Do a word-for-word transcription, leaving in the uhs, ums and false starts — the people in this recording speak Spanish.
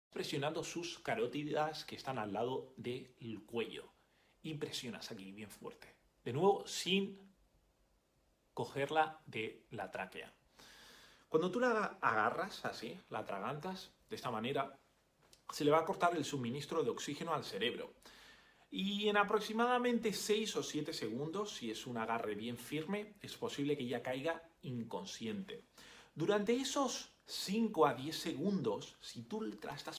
presionando sus carótidas que están al lado del cuello. Y presionas aquí bien fuerte. De nuevo, sin cogerla de la tráquea. Cuando tú la agarras así, la atragantas, de esta manera, se le va a cortar el suministro de oxígeno al cerebro. Y en aproximadamente seis o siete segundos, si es un agarre bien firme, es posible que ella caiga inconsciente. Durante esos cinco a diez segundos, si tú la estás